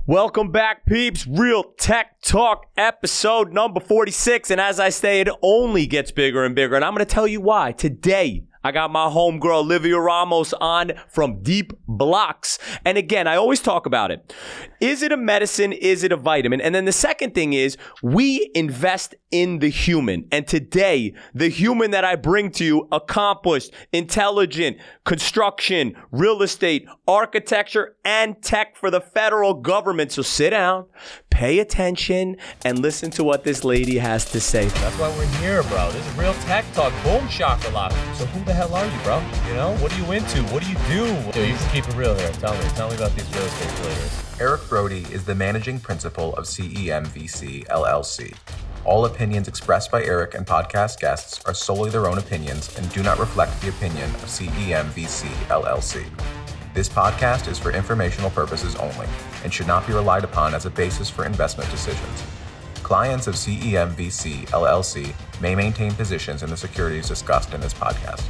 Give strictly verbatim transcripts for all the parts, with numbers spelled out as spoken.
Welcome back, peeps. Real Tech Talk episode number forty-six. And as I say, it only gets bigger and bigger. And I'm going to tell you why. Today, I got my homegirl, Olivia Ramos, on from Deep Blocks. And again, I always talk about it. Is it a medicine? Is it a vitamin? And then the second thing is we invest in the human. And today, the human that I bring to you, accomplished, intelligent, construction, real estate, architecture, and tech for the federal government. So sit down, pay attention, and listen to what this lady has to say. That's why we're here, bro. This is Real Tech Talk. Boom shakalaka. So who the hell are you, bro? You know, what are you into? What do you do? Dude, you can keep it real here. Tell me. Tell me about these real estate players. Eric Brody is the managing principal of C E M V C, L L C. All opinions expressed by Eric and podcast guests are solely their own opinions and do not reflect the opinion of C E M V C, L L C. This podcast is for informational purposes only and should not be relied upon as a basis for investment decisions. Clients of C E M V C, L L C may maintain positions in the securities discussed in this podcast.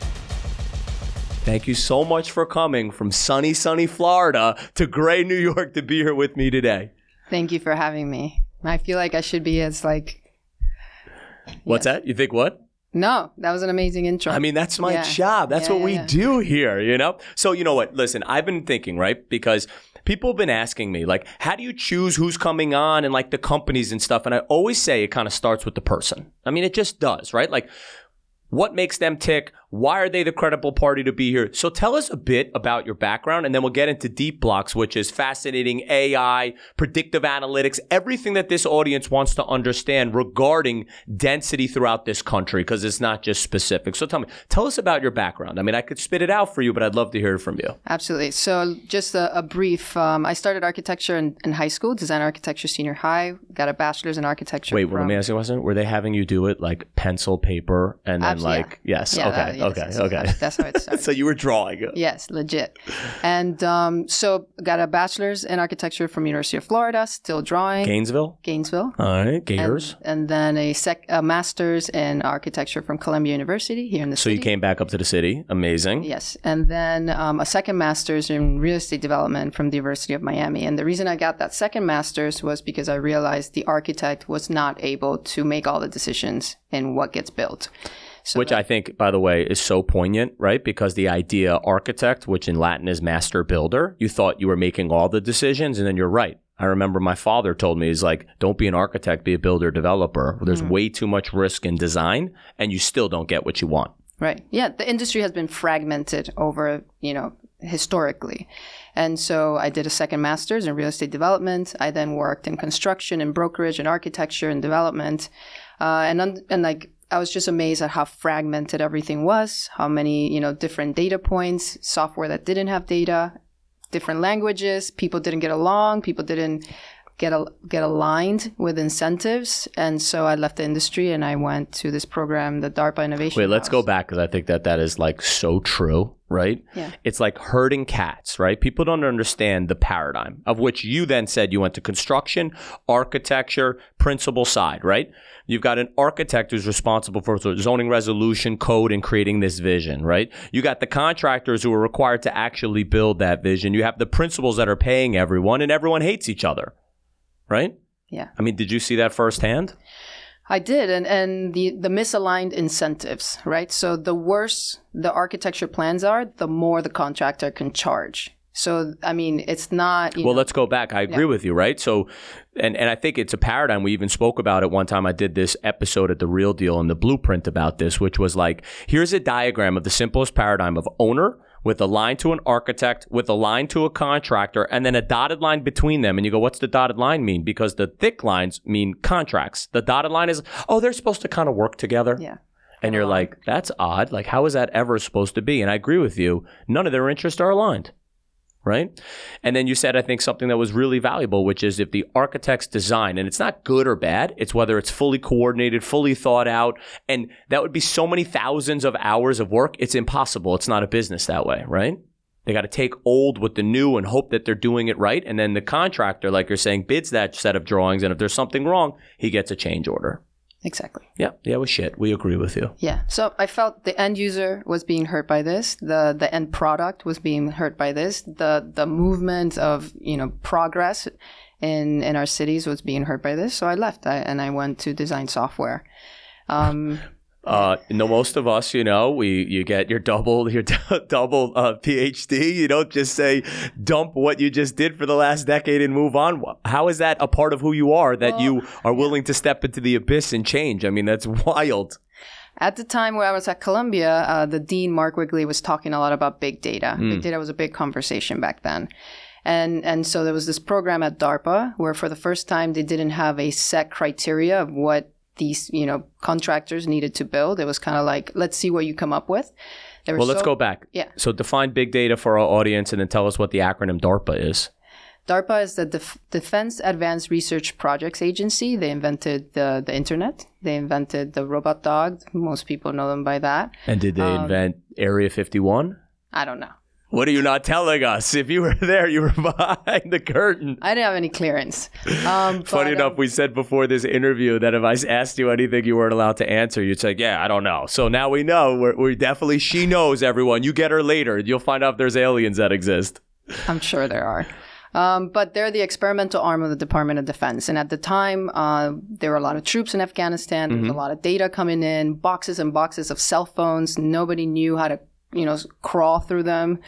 Thank you so much for coming from sunny, sunny Florida to gray New York to be here with me today. Thank you for having me. I feel like I should be as like... What's yes. that? You think what? No, that was an amazing intro. I mean, that's my yeah. job. That's yeah, what yeah, we yeah. do here, you know? So you know what? Listen, I've been thinking, right? Because people have been asking me, like, how do you choose who's coming on and like the companies and stuff? And I always say it kind of starts with the person. I mean, it just does, right? Like, what makes them tick? Why are they the credible party to be here? So tell us a bit about your background, and then we'll get into Deep Blocks, which is fascinating A I, predictive analytics, everything that this audience wants to understand regarding density throughout this country, because it's not just specific. So tell me, tell us about your background. I mean, I could spit it out for you, but I'd love to hear it from you. Absolutely. So just a, a brief, um, I started architecture in, in high school, design architecture senior high, got a bachelor's in architecture. Wait, from, well, let me ask you a question. Were they having you do it like pencil, paper, and then Absolutely, like, yeah. yes, yeah, okay, that, yes, okay, yes, okay. That's, that's how it started. So you were drawing it. Yes, legit. And um, so got a bachelor's in architecture from University of Florida, still drawing. Gainesville? Gainesville. All right, Gators. And, and then a, sec- a master's in architecture from Columbia University here in the so city. So you came back up to the city. Amazing. Yes. And then um, a second master's in real estate development from the University of Miami. And the reason I got that second master's was because I realized the architect was not able to make all the decisions in what gets built. So which that, I think, by the way, is so poignant, right? Because the idea architect, which in Latin is master builder, you thought you were making all the decisions, and then you're right. I remember my father told me, he's like, don't be an architect, be a builder developer. There's mm. way too much risk in design, and you still don't get what you want. Right. Yeah. The industry has been fragmented over, you know, historically. And so I did a second master's in real estate development. I then worked in construction and brokerage and architecture and development. Uh, and, un- and like, I was just amazed at how fragmented everything was, how many, you know, different data points, software that didn't have data, different languages, people didn't get along, people didn't get a, get aligned with incentives. And so I left the industry and I went to this program, the DARPA Innovation Wait, let's House. go back because I think that that is like so true, right? Yeah. It's like herding cats, right? People don't understand the paradigm of which you then said you went to construction, architecture, principal side, right? You've got an architect who's responsible for zoning resolution, code, and creating this vision, right? You got the contractors who are required to actually build that vision. You have the principals that are paying everyone, and everyone hates each other, right? Yeah. I mean, did you see that firsthand? I did, and, and the, the misaligned incentives, right? So the worse the architecture plans are, the more the contractor can charge. So, I mean, it's not... You well, know, let's go back. I agree yeah. with you, right? So, and, and I think it's a paradigm. We even spoke about it one time. I did this episode at The Real Deal and the Blueprint about this, which was like, here's a diagram of the simplest paradigm of owner with a line to an architect, with a line to a contractor, and then a dotted line between them. And you go, what's the dotted line mean? Because the thick lines mean contracts. The dotted line is, oh, they're supposed to kind of work together. Yeah. And you're like, that's odd. Like, how is that ever supposed to be? And I agree with you. None of their interests are aligned. Right? And then you said, I think, something that was really valuable, which is if the architect's design, and it's not good or bad, it's whether it's fully coordinated, fully thought out, and that would be so many thousands of hours of work. It's impossible. It's not a business that way, right? They got to take old with the new and hope that they're doing it right. And then the contractor, like you're saying, bids that set of drawings. And if there's something wrong, he gets a change order. Exactly. Yeah, yeah, it was shit. We agree with you. Yeah. So I felt the end user was being hurt by this. The the end product was being hurt by this. The the movement of, you know, progress in in our cities was being hurt by this. So I left I, and I went to design software. Um, Uh, no, most of us, you know, we you get your double your d- double uh, PhD. You don't just say dump what you just did for the last decade and move on. How is that a part of who you are that Well, you are willing to step into the abyss and change? I mean, that's wild. At the time where I was at Columbia, uh, the dean, Mark Wigley, was talking a lot about big data. Mm. Big data was a big conversation back then. And and so there was this program at DARPA where for the first time they didn't have a set criteria of what these, you know, contractors needed to build. It was kind of like, let's see what you come up with. They were Well, let's so- go back. Yeah. So define big data for our audience and then tell us what the acronym DARPA is. DARPA is the Def- Defense Advanced Research Projects Agency. They invented the, the internet. They invented the robot dog. Most people know them by that. And did they Um, invent Area fifty-one? I don't know. What are you not telling us? If you were there, you were behind the curtain. I didn't have any clearance. Um, Funny but, enough, um, we said before this interview that if I asked you anything you weren't allowed to answer, you'd say, yeah, I don't know. So now we know. We're, we're definitely, she knows, everyone. You get her later. You'll find out if there's aliens that exist. I'm sure there are. Um, but they're the experimental arm of the Department of Defense. And at the time, uh, there were a lot of troops in Afghanistan. There was a lot of data coming in, boxes and boxes of cell phones. Nobody knew how to, you know, crawl through them.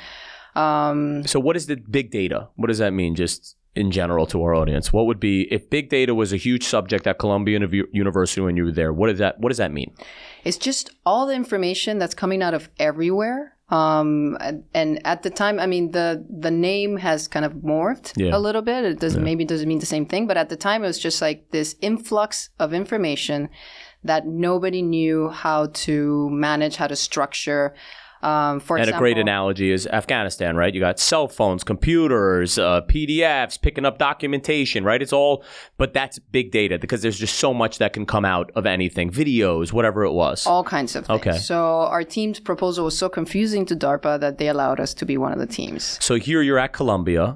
Um, So what is the big data? What does that mean just in general to our audience? What would be, if big data was a huge subject at Columbia Uni- University when you were there, what does that, what does that mean? It's just all the information that's coming out of everywhere. Um, and, and at the time, I mean, the the name has kind of morphed Yeah. a little bit. It doesn't maybe it doesn't mean the same thing, but at the time, it was just like this influx of information that nobody knew how to manage, how to structure. Um, for And example, a great analogy is Afghanistan, right? You got cell phones, computers, uh, P D Fs, picking up documentation, right? It's all, but that's big data because there's just so much that can come out of anything, videos, whatever it was. all kinds of things. Okay. So our team's proposal was so confusing to DARPA that they allowed us to be one of the teams. So here you're at Columbia.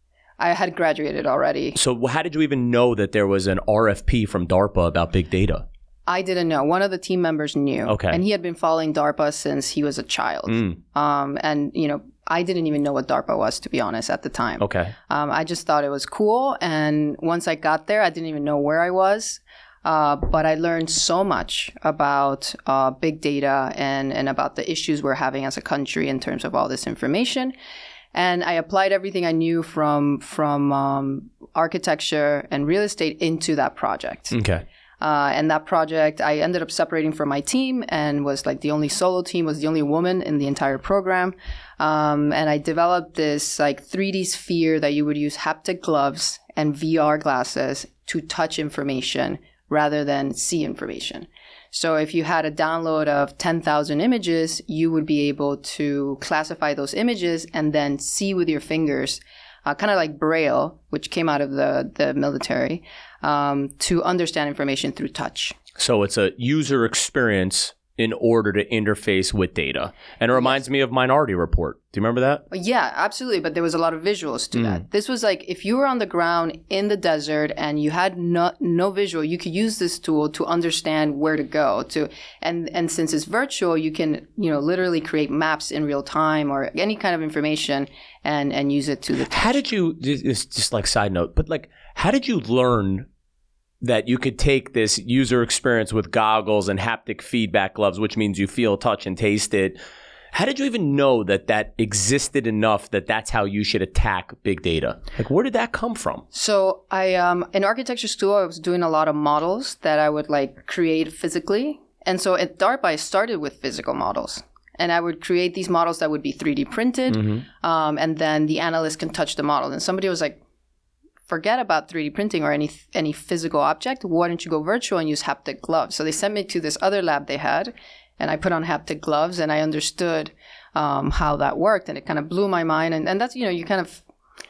I had graduated already. So how did you even know that there was an R F P from DARPA about big data? I didn't know. One of the team members knew. Okay. And he had been following DARPA since he was a child. Mm. Um, and, you know, I didn't even know what DARPA was, to be honest, at the time. Okay. Um, I just thought it was cool. And once I got there, I didn't even know where I was. Uh, but I learned so much about uh, big data and, and about the issues we're having as a country in terms of all this information. And I applied everything I knew from, from um, architecture and real estate into that project. Okay. Uh, and that project, I ended up separating from my team and was like the only solo team, was the only woman in the entire program. Um, and I developed this like three D sphere that you would use haptic gloves and V R glasses to touch information rather than see information. So if you had a download of ten thousand images, you would be able to classify those images and then see with your fingers, uh, kind of like Braille, which came out of the, the military, um, to understand information through touch. So it's a user experience in order to interface with data. And it reminds me of Minority Report. Do you remember that? Yeah, absolutely. But there was a lot of visuals to that. This was like if you were on the ground in the desert and you had no, no visual, you could use this tool to understand where to go to. And, and since it's virtual, you can, you know, literally create maps in real time or any kind of information and, and use it to the touch. How did you, just, just like side note, but like, how did you learn that you could take this user experience with goggles and haptic feedback gloves, which means you feel, touch, and taste it? How did you even know that that existed enough that that's how you should attack big data? Like, where did that come from? So I, um, in architecture school, I was doing a lot of models that I would like create physically. And so at DARPA, I started with physical models. And I would create these models that would be three D printed. Mm-hmm. Um, and then the analyst can touch the model. And somebody was like, forget about three D printing or any any physical object. Why don't you go virtual and use haptic gloves? So they sent me to this other lab they had, and I put on haptic gloves, and I understood um, how that worked, and it kind of blew my mind. And, and that's, you know, you kind of,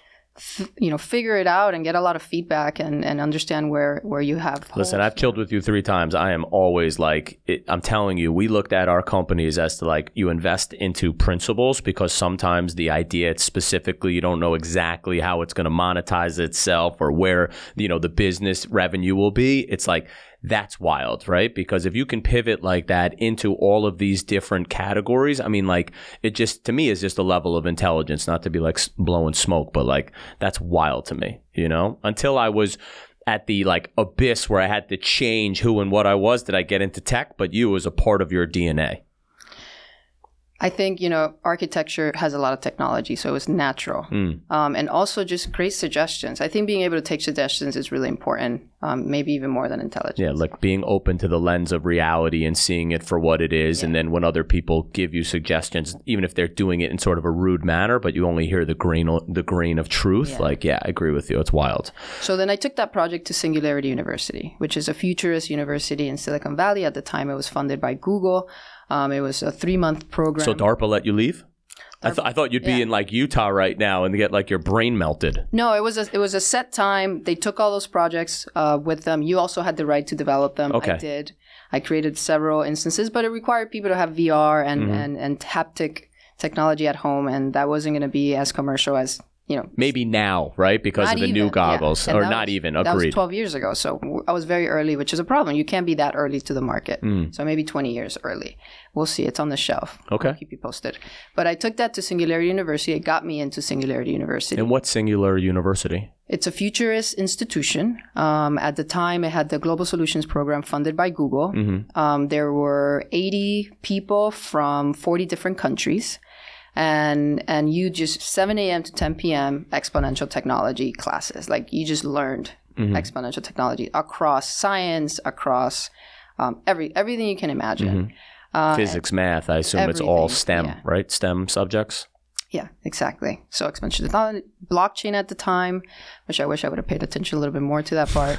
f- you know, figure it out and get a lot of feedback and, and understand where, where you have Listen, holes. I've chilled with you three times. I am always like, it, I'm telling you, we looked at our companies as to like, you invest into principles because sometimes the idea it's specifically, you don't know exactly how it's going to monetize itself or where, you know, the business revenue will be. It's like, that's wild, right? Because if you can pivot like that into all of these different categories, I mean, like, it just, to me, is just a level of intelligence, not to be like s- blowing smoke, but like, that's wild to me, you know? Until I was at the like abyss where I had to change who and what I was, did I get into tech? But you was a part of your D N A. I think, you know, architecture has a lot of technology, so it's natural. Mm. Um, and also just great suggestions. I think being able to take suggestions is really important, um, maybe even more than intelligence. Yeah, like being open to the lens of reality and seeing it for what it is. Yeah. And then when other people give you suggestions, even if they're doing it in sort of a rude manner, but you only hear the grain, the grain of truth, yeah. like, yeah, I agree with you. It's wild. So then I took that project to Singularity University, which is a futurist university in Silicon Valley. At the time, it was funded by Google. Um, it was a three-month program. So DARPA let you leave? I, th- I thought you'd yeah. be in like Utah right now and get like your brain melted. No, it was a it was a set time. They took all those projects uh, with them. You also had the right to develop them. Okay. I did. I created several instances, but it required people to have V R and, mm-hmm. and, and haptic technology at home, and that wasn't going to be as commercial as, you know. Maybe now, right? Because of the even, new goggles. yeah. Or that not was, even, agreed. That was twelve years ago, so I was very early, which is a problem. You can't be that early to the market. Mm. So maybe twenty years early. We'll see. It's on the shelf. Okay. I'll keep you posted. But I took that to Singularity University. It got me into Singularity University. And what's Singular University? It's a futurist institution. Um, at the time, it had the Global Solutions Program funded by Google. Mm-hmm. Um, there were eighty people from forty different countries. And and you just seven a.m. to ten p.m. exponential technology classes. Like, you just learned mm-hmm. exponential technology across science, across um, every everything you can imagine. Mm-hmm. Uh, Physics, math, I assume it's all STEM, yeah. right? STEM subjects? Yeah, exactly. So exponential technology, blockchain at the time, which I wish I would have paid attention a little bit more to that part.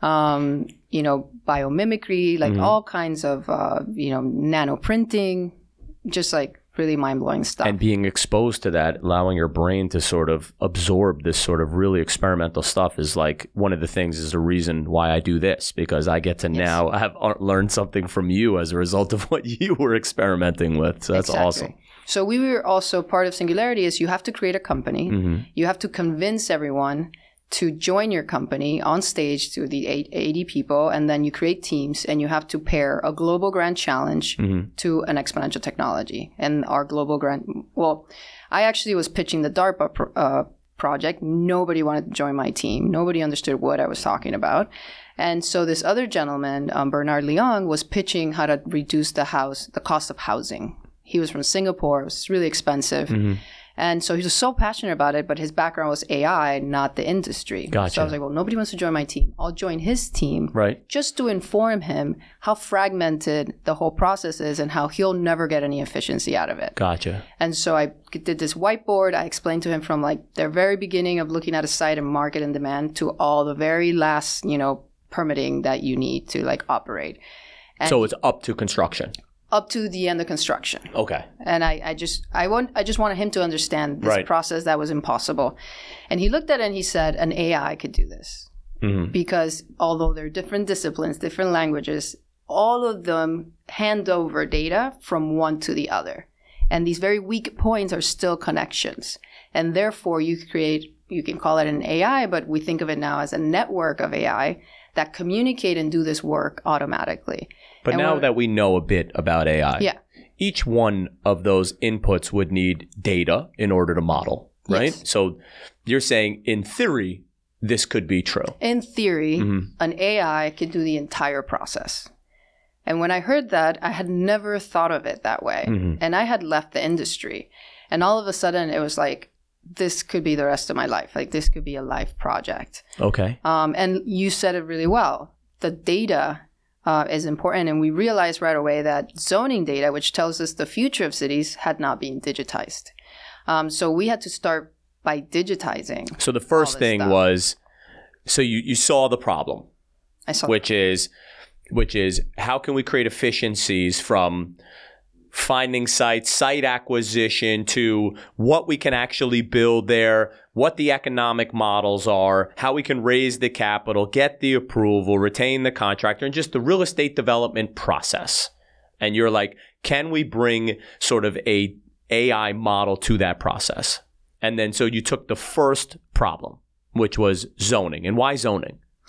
um, you know, biomimicry, like mm-hmm. all kinds of, uh, you know, nano printing, just like really mind-blowing stuff. And being exposed to that, allowing your brain to sort of absorb this sort of really experimental stuff is like one of the things, is the reason why I do this, because I get to yes. now have learned something from you as a result of what you were experimenting with. So that's exactly. awesome. So we were also part of Singularity is you have to create a company. Mm-hmm. You have to convince everyone to join your company on stage to the eighty people, and then you create teams, and you have to pair a global grand challenge mm-hmm. to an exponential technology. And our global grand, well, I actually was pitching the DARPA pro, uh, project. Nobody wanted to join my team. Nobody understood what I was talking about. And so this other gentleman, um, Bernard Leong, was pitching how to reduce the house, the cost of housing. He was from Singapore. It was really expensive. Mm-hmm. And so he was so passionate about it, but his background was A I, not the industry. Gotcha. So I was like, well, nobody wants to join my team. I'll join his team right. just to inform him how fragmented the whole process is and how he'll never get any efficiency out of it. Gotcha. And so I did this whiteboard. I explained to him from like the very beginning of looking at a site and market and demand to all the very last, you know, permitting that you need to like operate. And so it's up to construction. Up to the end of construction. Okay. And I, I just I want I just wanted him to understand this right. process that was impossible. And he looked at it and he said, an A I could do this. Mm-hmm. Because although they're different disciplines, different languages, all of them hand over data from one to the other. And these very weak points are still connections. And therefore you create, you can call it an A I, but we think of it now as a network of A I that communicate and do this work automatically. But and now that we know a bit about A I, yeah. each one of those inputs would need data in order to model, right? Yes. So you're saying, in theory, this could be true. In theory, mm-hmm. an A I could do the entire process. And when I heard that, I had never thought of it that way. Mm-hmm. And I had left the industry. And all of a sudden, it was like, this could be the rest of my life. Like, this could be a life project. Okay. Um, and you said it really well. The data Uh, is important. And we realized right away that zoning data, which tells us the future of cities, had not been digitized. Um, so we had to start by digitizing. So the first thing stuff. was, so you, you saw the problem, I saw which is, which is how can we create efficiencies from finding sites, site acquisition, to what we can actually build there, what the economic models are, how we can raise the capital, get the approval, retain the contractor, and just the real estate development process. And you're like, can we bring sort of a A I model to that process? And then so you took the first problem, which was zoning. And why zoning?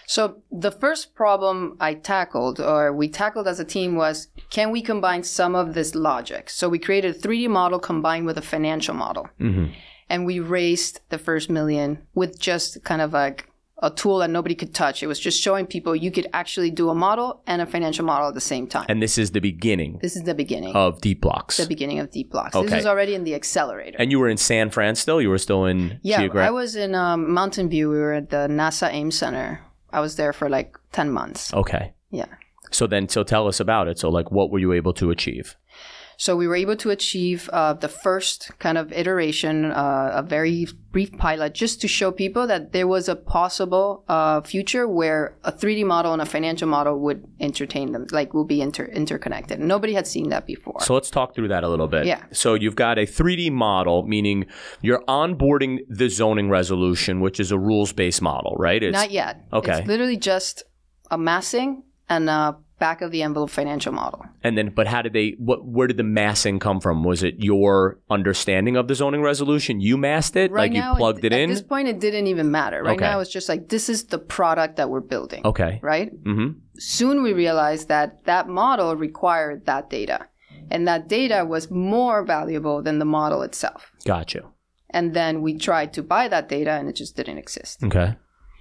So the first problem I tackled, or we tackled as a team, was can we combine some of this logic? So we created a three D model combined with a financial model. Mm-hmm. And we raised the first million with just kind of like a tool that nobody could touch. It was just showing people you could actually do a model and a financial model at the same time. And this is the beginning. This is the beginning. Of Deep Blocks. The beginning of Deep Blocks. Okay. This is already in the accelerator. And you were in San Fran still? You were still in Yeah, Geogra- I was in um, Mountain View. We were at the NASA Ames Center. I was there for like ten months. Okay. Yeah. So then, so tell us about it. So like, what were you able to achieve? So we were able to achieve uh, the first kind of iteration, uh, a very brief pilot, just to show people that there was a possible uh, future where a three D model and a financial model would entertain them, like will be inter- interconnected. Nobody had seen that before. So let's talk through that a little bit. Yeah. So you've got a three D model, meaning you're onboarding the zoning resolution, which is a rules-based model, right? It's, Not yet. Okay. It's literally just a massing and a back of the envelope financial model. And then, but how did they, what, where did the massing come from? Was it your understanding of the zoning resolution? You massed it? Right like now, you plugged it, at in? At this point, it didn't even matter. Right Okay. now, it's just like, this is the product that we're building. Okay. Right? Mm-hmm. Soon we realized that that model required that data. And that data was more valuable than the model itself. Gotcha. And then we tried to buy that data and it just didn't exist. Okay.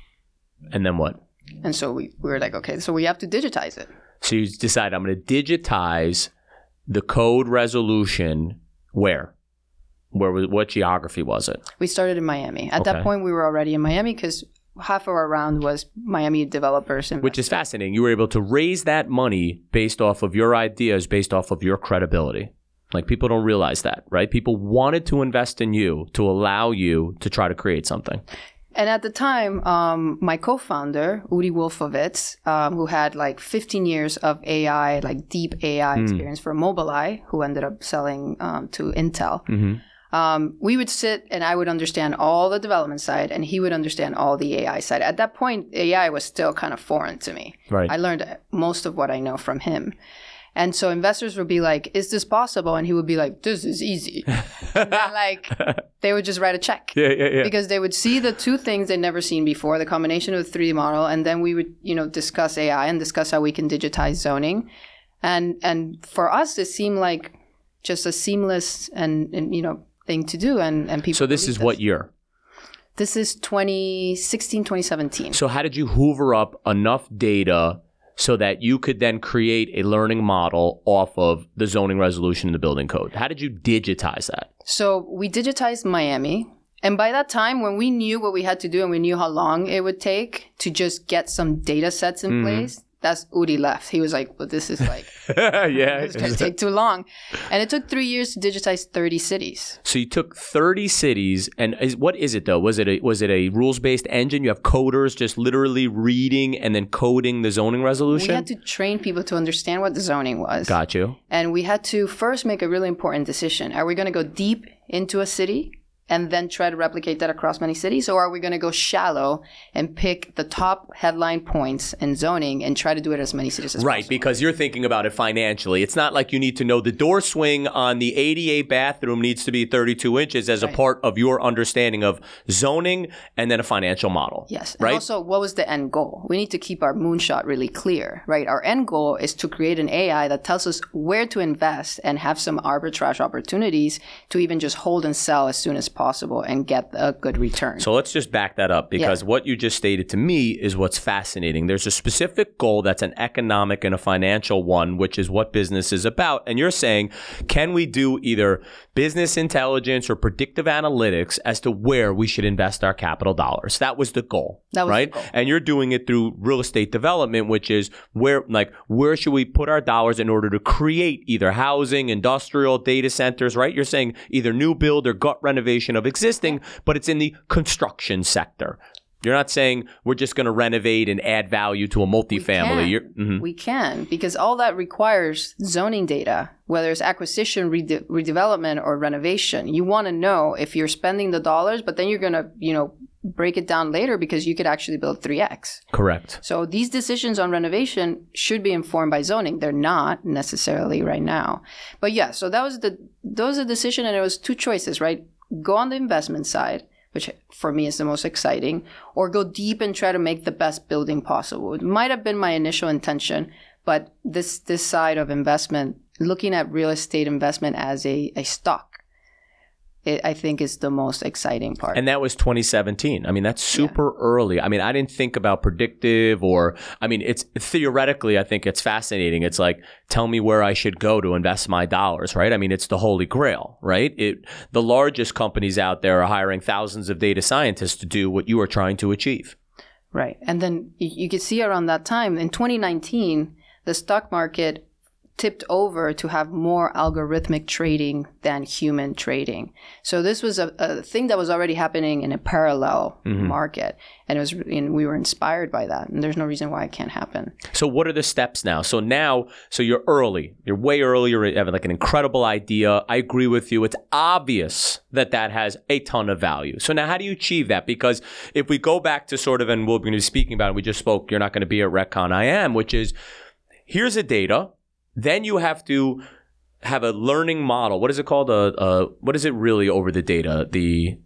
And then what? And so we, we were like, okay, so we have to digitize it. So you decide I'm going to digitize the code resolution where? Where was, what geography was it? We started in Miami. At Okay. that point, we were already in Miami because half of our round was Miami developers. And Which is fascinating. You were able to raise that money based off of your ideas, based off of your credibility. Like people don't realize that, right? People wanted to invest in you to allow you to try to create something. And at the time, um, my co-founder, Udi Wolfowitz, um, who had like fifteen years of A I, like deep A I Mm. experience for Mobileye, who ended up selling um, to Intel, Mm-hmm. um, we would sit and I would understand all the development side and he would understand all the A I side. At that point, A I was still kind of foreign to me. Right. I learned most of what I know from him. And so investors would be like, is this possible? And he would be like, this is easy. And then like, they would just write a check. Yeah, yeah, yeah. Because they would see the two things they'd never seen before, the combination of the three D model, and then we would, you know, discuss A I and discuss how we can digitize zoning. And and for us, it seemed like just a seamless and, and you know, thing to do. And, and people So this is believed what us. year? This is twenty sixteen, twenty seventeen. So how did you hoover up enough data so that you could then create a learning model off of the zoning resolution in the building code? How did you digitize that? So we digitized Miami. And by that time, when we knew what we had to do and we knew how long it would take to just get some data sets in Mm-hmm. place, that's Udi left. He was like, well, this is like, Yeah. it's going to take too long. And it took three years to digitize thirty cities. So you took thirty cities, and is, what is it though? Was it a was it a rules based engine? You have coders just literally reading and then coding the zoning resolution. We had to train people to understand what the zoning was. Got you. And we had to first make a really important decision. Are we going to go deep into a city and then try to replicate that across many cities? Or are we going to go shallow and pick the top headline points in zoning and try to do it as many cities as Right, possible? because you're thinking about it financially. It's not like you need to know the door swing on the A D A bathroom needs to be thirty-two inches as a Right. part of your understanding of zoning and then a financial model. Yes. And Right? also, what was the end goal? We need to keep our moonshot really clear, right? Our end goal is to create an A I that tells us where to invest and have some arbitrage opportunities to even just hold and sell as soon as possible and get a good return. So let's just back that up because Yeah. what you just stated to me is what's fascinating. There's a specific goal that's an economic and a financial one, which is what business is about. And you're saying, can we do either business intelligence or predictive analytics as to where we should invest our capital dollars? That was the goal, That was the right? goal. And you're doing it through real estate development, which is where, like, where should we put our dollars in order to create either housing, industrial, data centers, right? You're saying either new build or gut renovation of existing, but it's in the construction sector. You're not saying we're just going to renovate and add value to a multifamily. We You're, can. mhm. We can, because all that requires zoning data, whether it's acquisition, rede- redevelopment, or renovation. You want to know if you're spending the dollars, but then you're going to, you know, break it down later because you could actually build three X. Correct. So these decisions on renovation should be informed by zoning. They're not necessarily right now. But yeah, so that was the those are the decision, and it was two choices, right? Go on the investment side, which for me is the most exciting, or go deep and try to make the best building possible. It might have been my initial intention, but this this side of investment, looking at real estate investment as a, a stock, it, I think is the most exciting part. And that was twenty seventeen. I mean, that's super yeah. early. I mean, I didn't think about predictive or, I mean, it's theoretically, I think it's fascinating. It's like, tell me where I should go to invest my dollars, right? I mean, it's the holy grail, right? It, the largest companies out there are hiring thousands of data scientists to do what you are trying to achieve. Right. And then you, you could see around that time, in twenty nineteen, the stock market tipped over to have more algorithmic trading than human trading. So this was a, a thing that was already happening in a parallel mm-hmm. market. And it was, and we were inspired by that. And there's no reason why it can't happen. So what are the steps now? So now, so you're early. You're way earlier. You have like an incredible idea. I agree with you. It's obvious that that has a ton of value. So now how do you achieve that? Because if we go back to sort of, and we're going to be speaking about it, we just spoke, you're not going to be at RecCon. I am, which is, here's a data. Then you have to have a learning model. What is it called? A, a what is it really over the data? The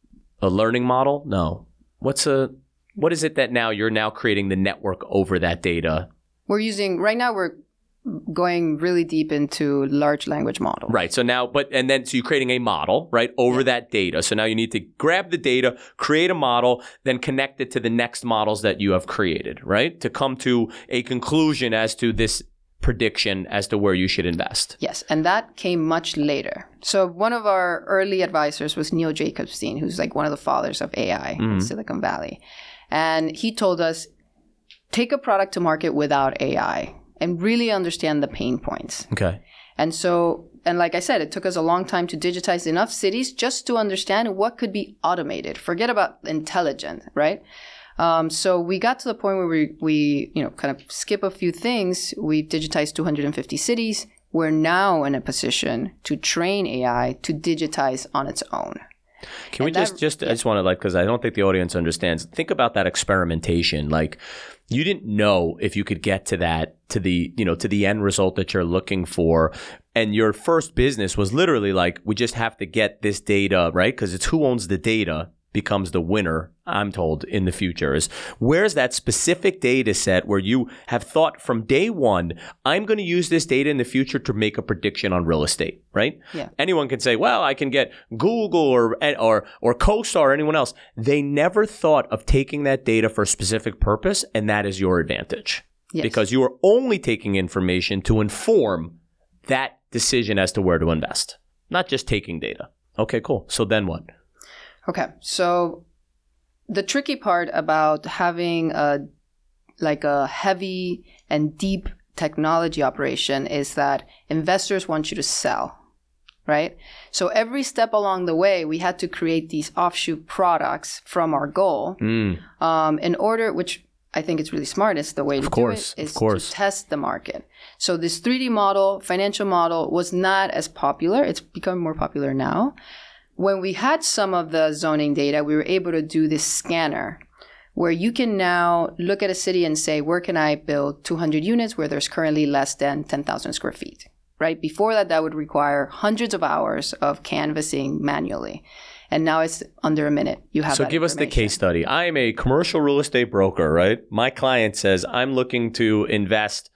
a learning model? No. What's a what is it that now you're now creating the network over that data? We're using right now. We're going really deep into large language models. Right. So now, but and then so you're creating a model, right, over yeah. that data. So now you need to grab the data, create a model, then connect it to the next models that you have created, right, to come to a conclusion as to this prediction as to where you should invest. Yes, and that came much later. So one of our early advisors was Neil Jacobstein, who's like one of the fathers of A I mm-hmm. in Silicon Valley. And he told us, take a product to market without A I and really understand the pain points. Okay. And so, and like I said, it took us a long time to digitize enough cities just to understand what could be automated. Forget about intelligent, right? Um, so we got to the point where we, we, you know, kind of skip a few things. We've digitized two hundred fifty cities. We're now in a position to train A I to digitize on its own. Can and we just, that, just, yeah. I just want to like, because I don't think the audience understands. Think about that experimentation. Like, you didn't know if you could get to that, to the, you know, to the end result that you're looking for. And your first business was literally like, we just have to get this data, right? Because it's who owns the data becomes the winner, I'm told, in the future. Is where's that specific data set where you have thought from day one, I'm going to use this data in the future to make a prediction on real estate, right? Yeah. Anyone can say, well, I can get Google or or or CoStar or anyone else. They never thought of taking that data for a specific purpose, and that is your advantage. Yes. Because you are only taking information to inform that decision as to where to invest, not just taking data. Okay, cool. So then what? Okay, so the tricky part about having a like a heavy and deep technology operation is that investors want you to sell, right? So every step along the way, we had to create these offshoot products from our goal mm. um, in order, which I think it's really smart. It's the way to of course, do it is of course. to test the market. So this three D model, financial model, was not as popular. It's become more popular now. When we had some of the zoning data, we were able to do this scanner where you can now look at a city and say, where can I build two hundred units where there's currently less than ten thousand square feet, right? Before that, that would require hundreds of hours of canvassing manually. And now it's under a minute. You have So that give us the case study. I am a commercial real estate broker, right? My client says, I'm looking to invest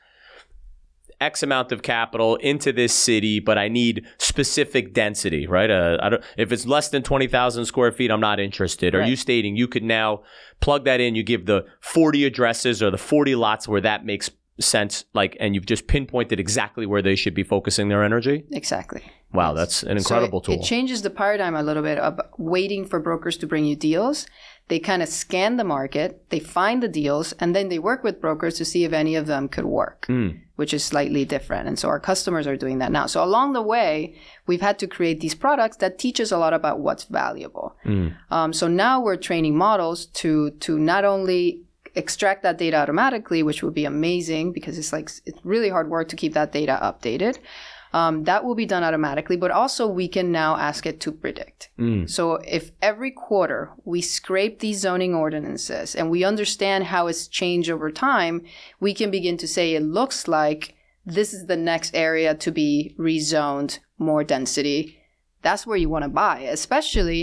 X amount of capital into this city, but I need specific density, right? Uh, I don't, if it's less than twenty thousand square feet, I'm not interested. Right. Are you stating you could now plug that in, you give the forty addresses or the forty lots where that makes sense, like, and you've just pinpointed exactly where they should be focusing their energy? Exactly. Wow, that's an incredible so it, tool. It changes the paradigm a little bit of waiting for brokers to bring you deals. They kind of scan the market, they find the deals, and then they work with brokers to see if any of them could work, mm. which is slightly different. And so our customers are doing that now. So along the way, we've had to create these products that teach us a lot about what's valuable. Mm. Um, so now we're training models to to not only extract that data automatically, which would be amazing because it's like it's really hard work to keep that data updated. Um, that will be done automatically, but also we can now ask it to predict. Mm. So if every quarter we scrape these zoning ordinances and we understand how it's changed over time, we can begin to say it looks like this is the next area to be rezoned, more density. That's where you want to buy, especially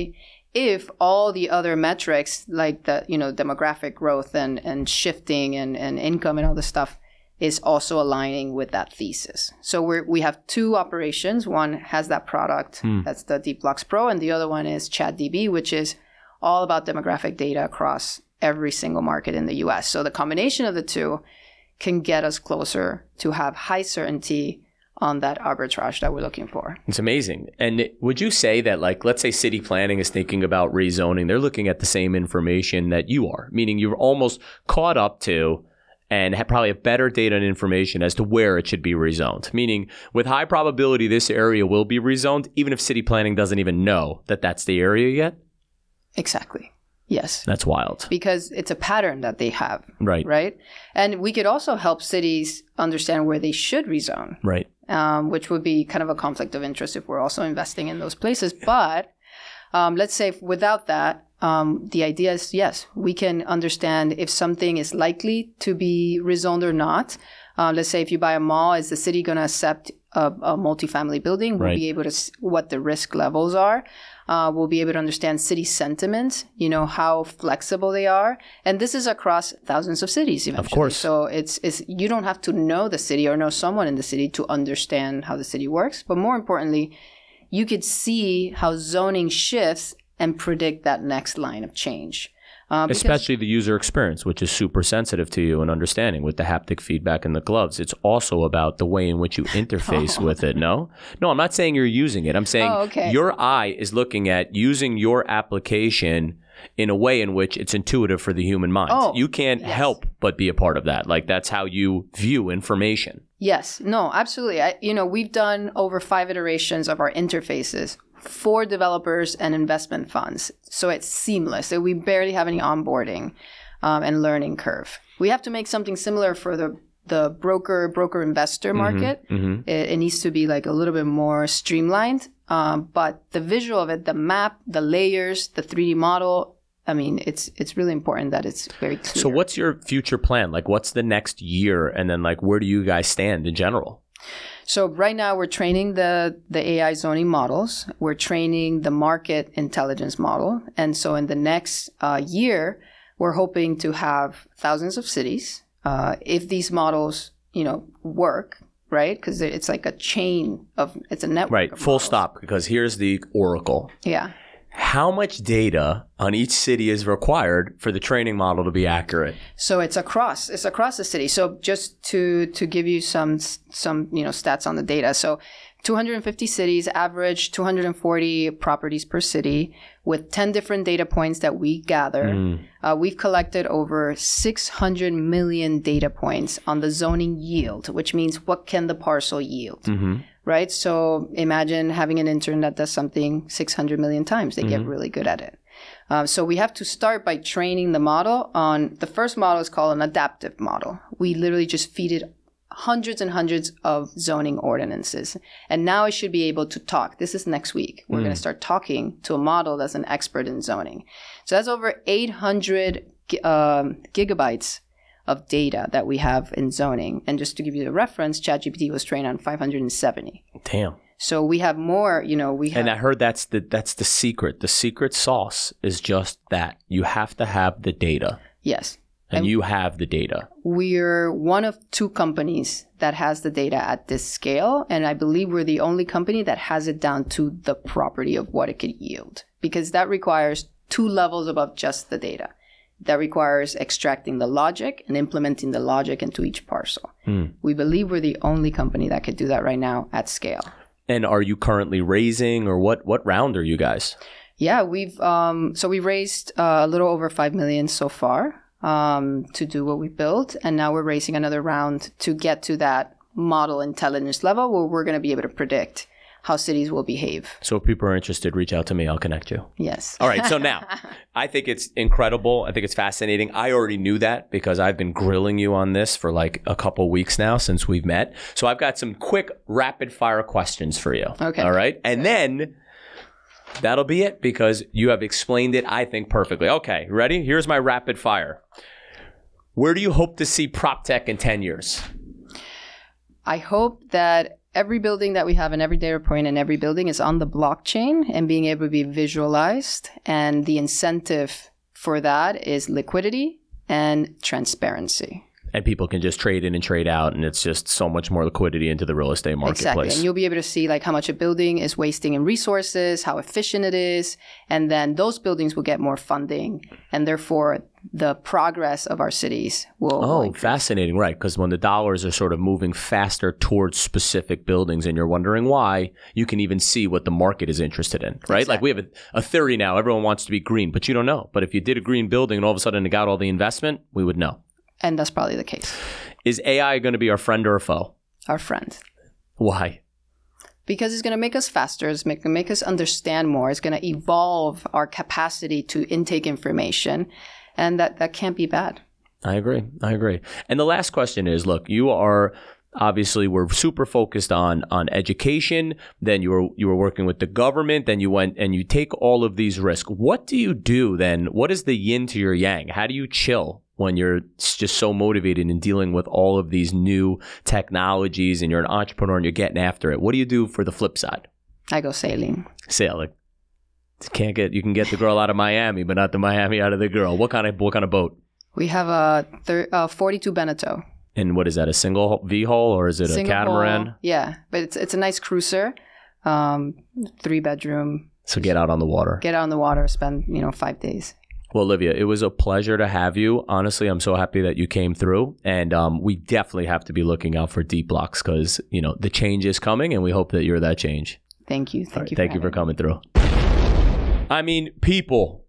if all the other metrics like the, you know, demographic growth and, and shifting and, and income and all this stuff is also aligning with that thesis. So we we have two operations. One has that product, mm. that's the DeepLox Pro, and the other one is ChatDB, which is all about demographic data across every single market in the U S. So the combination of the two can get us closer to have high certainty on that arbitrage that we're looking for. It's amazing. And would you say that, like, let's say city planning is thinking about rezoning, they're looking at the same information that you are, meaning you're almost caught up to and have probably have better data and information as to where it should be rezoned, meaning with high probability this area will be rezoned, even if city planning doesn't even know that that's the area yet? Exactly. Yes. That's wild. Because it's a pattern that they have. Right. Right? And we could also help cities understand where they should rezone. Right. Um, which would be kind of a conflict of interest if we're also investing in those places. But um, let's say if without that, um, the idea is, yes, we can understand if something is likely to be rezoned or not. Uh, let's say if you buy a mall, is the city going to accept a, a multifamily building? We'll right. be able to see what the risk levels are. Uh, we'll be able to understand city sentiment, you know, how flexible they are. And this is across thousands of cities eventually. Of course. So it's, it's you don't have to know the city or know someone in the city to understand how the city works. But more importantly, you could see how zoning shifts and predict that next line of change. Uh, Especially the user experience, which is super sensitive to you and understanding with the haptic feedback and the gloves. It's also about the way in which you interface oh. with it, no? No, I'm not saying you're using it. I'm saying oh, okay. your eye is looking at using your application in a way in which it's intuitive for the human mind. Oh, you can't yes. help but be a part of that. Like, that's how you view information. Yes. No, absolutely. I, you know, we've done over five iterations of our interfaces for developers and investment funds. So it's seamless. So we barely have any onboarding um, and learning curve. We have to make something similar for the the broker broker investor market. Mm-hmm, mm-hmm. It, it needs to be like a little bit more streamlined. Um, but the visual of it, the map, the layers, the three D model, I mean, it's it's really important that it's very clear. So what's your future plan? Like, what's the next year? And then, like, where do you guys stand in general? So right now we're training the, the A I zoning models. We're training the market intelligence model. And so in the next uh, year, we're hoping to have thousands of cities. Uh, if these models, you know, work, right? Because it's like a chain of, it's a network. Right. Of Full models. stop. Because here's the oracle. Yeah. How much data on each city is required for the training model to be accurate? So it's across it's across the city. So just to to give you some some you know stats on the data. So two hundred fifty cities, average two hundred forty properties per city, with ten different data points that we gather. Mm. Uh, we've collected over six hundred million data points on the zoning yield, which means what can the parcel yield. Mm-hmm. Right? So imagine having an intern that does something six hundred million times. They mm-hmm. get really good at it. Uh, so we have to start by training the model on, the first model is called an adaptive model. We literally just feed it hundreds and hundreds of zoning ordinances. And now it should be able to talk. This is next week. We're mm. going to start talking to a model that's an expert in zoning. So that's over eight hundred um, gigabytes of data that we have in zoning. And just to give you the reference, ChatGPT was trained on five hundred seventy. Damn. So we have more, you know, we have... And I heard that's the that's the secret. The secret sauce is just that. You have to have the data. Yes. And, and you have the data. We're one of two companies that has the data at this scale. And I believe we're the only company that has it down to the property of what it could yield. Because that requires two levels above just the data. That requires extracting the logic and implementing the logic into each parcel. Mm. We believe we're the only company that could do that right now at scale. And are you currently raising, or what, what round are you guys? Yeah, we've um, so we raised uh, a little over five million dollars so far um, to do what we built. And now we're raising another round to get to that model intelligence level where we're going to be able to predict how cities will behave. So if people are interested, reach out to me. I'll connect you. Yes. All right. So now, I think it's incredible. I think it's fascinating. I already knew that because I've been grilling you on this for like a couple weeks now since we've met. So I've got some quick rapid fire questions for you. Okay. All right. And then that'll be it because you have explained it, I think, perfectly. Okay. Ready? Here's my rapid fire. Where do you hope to see PropTech in ten years? I hope that every building that we have and every data point in every building is on the blockchain and being able to be visualized. And the incentive for that is liquidity and transparency. And people can just trade in and trade out, and it's just so much more liquidity into the real estate marketplace. Exactly. And you'll be able to see like how much a building is wasting in resources, how efficient it is, and then those buildings will get more funding, and therefore the progress of our cities will Oh, increase. Fascinating, right? Because when the dollars are sort of moving faster towards specific buildings and you're wondering why, you can even see what the market is interested in, right? Exactly. Like we have a, a theory now, everyone wants to be green, but you don't know. But if you did a green building and all of a sudden it got all the investment, we would know. And that's probably the case. Is A I going to be our friend or a foe? Our friend. Why? Because it's going to make us faster. It's going to make us understand more. It's going to evolve our capacity to intake information. And that, that can't be bad. I agree. I agree. And the last question is, look, you are obviously we're super focused on on education. Then you were you were working with the government. Then you went and you take all of these risks. What do you do then? What is the yin to your yang? How do you chill when you're just so motivated in dealing with all of these new technologies and you're an entrepreneur and you're getting after it? What do you do for the flip side? I go sailing. Sailing. Can't get you can get the girl out of Miami, but not the Miami out of the girl. What kind of what kind of boat? We have a thir- uh, forty-two Beneteau. And what is that? A single V hull or is it Single a catamaran? hull, yeah, but it's it's a nice cruiser, um, three bedroom. So get out on the water. Get out on the water, spend you know five days. Well, Olivia, it was a pleasure to have you. Honestly, I'm so happy that you came through, and um, we definitely have to be looking out for deep blocks because you know the change is coming, and we hope that you're that change. Thank you, thank All right, you, thank for you for having me. coming through. I mean, people,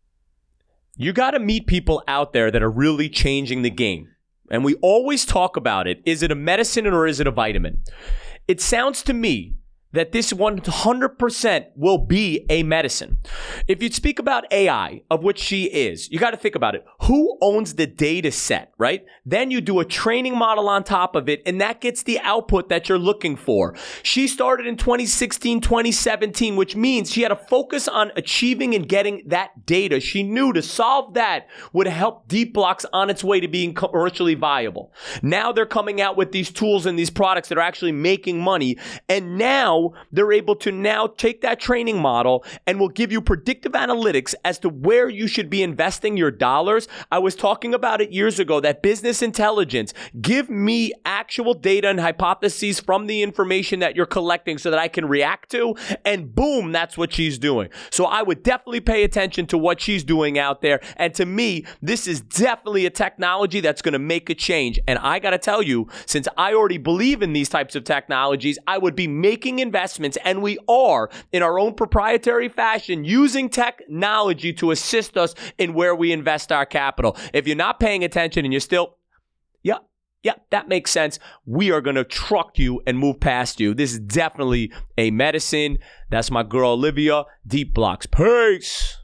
you got to meet people out there that are really changing the game. And we always talk about it. Is it a medicine or is it a vitamin? It sounds to me that this one hundred percent will be a medicine. If you speak about A I, of which she is, you got to think about it. Who owns the data set, right? Then you do a training model on top of it, and that gets the output that you're looking for. She started in twenty sixteen, twenty seventeen, which means she had a focus on achieving and getting that data. She knew to solve that would help Deep Blocks on its way to being commercially viable. Now they're coming out with these tools and these products that are actually making money, and now they're able to now take that training model and will give you predictive analytics as to where you should be investing your dollars. I was talking about it years ago, that business intelligence. Give me actual data and hypotheses from the information that you're collecting so that I can react to, and boom, that's what she's doing. So I would definitely pay attention to what she's doing out there. And to me, this is definitely a technology that's going to make a change. And I got to tell you, since I already believe in these types of technologies, I would be making investments, and we are, in our own proprietary fashion, using technology to assist us in where we invest our capital. If you're not paying attention and you're still, yeah, yeah, that makes sense. We are going to truck you and move past you. This is definitely a medicine. That's my girl, Olivia. Deep Blocks. Peace.